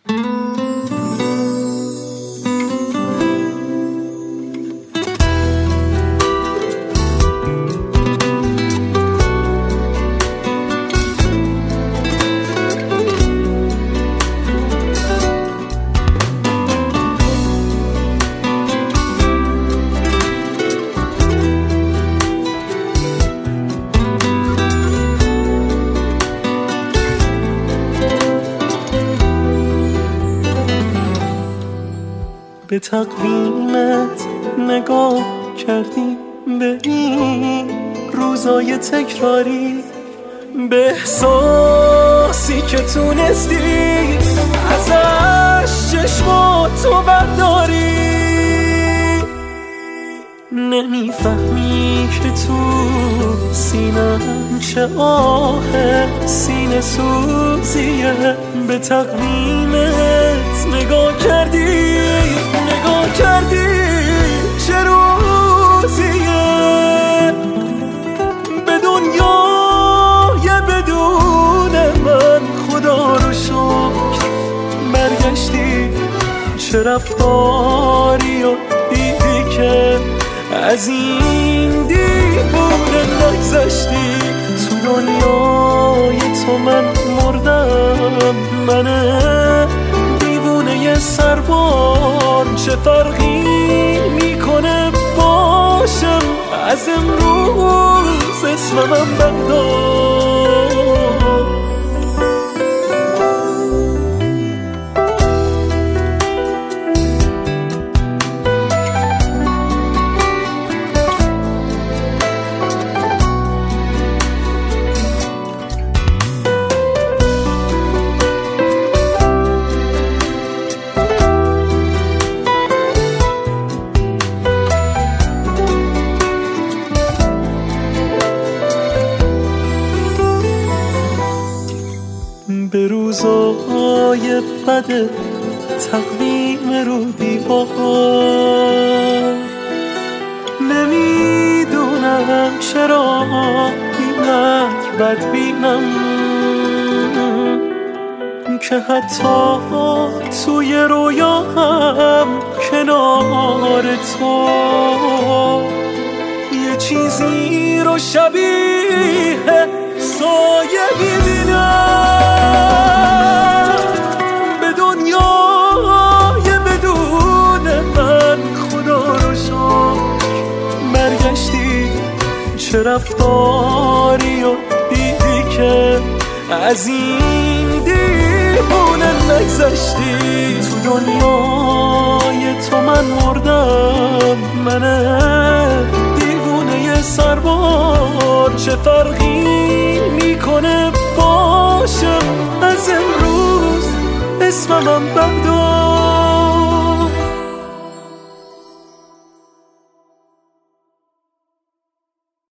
به تقویمت نگاه کردی، به این روزای تکراری، به احساسی که تونستی ازش چشماتو برداری. نمیفهمی که تو سینم چه آه سینه سوزیه. به تقویمت نگاه کردی چه روزیه. به دنیای بدون من خدا رو شکر برگشتی. چه رفتاری و دیدی که از این دیوونه نگذشتی. تو دنیای تو من مردم، من دیوونه سربار. چه فرقی میکنه باشم از امروز اسمم بردار. به روزای بد تقویم رو دیوار، نمیدونم چرا اینقدر بد بینم که حتی توی رویاهم کنار تو یه چیزی رو شبیه سایه میبینم. به دنیای بدون من خدا رو شکر برگشتی. چه رفتاری و دیدی که از این دیوونه نگذشتی. تو دنیای تو من مردم، من دیوونه سربار. چه فرقی میکنه باشم از امروز اسمم بردار.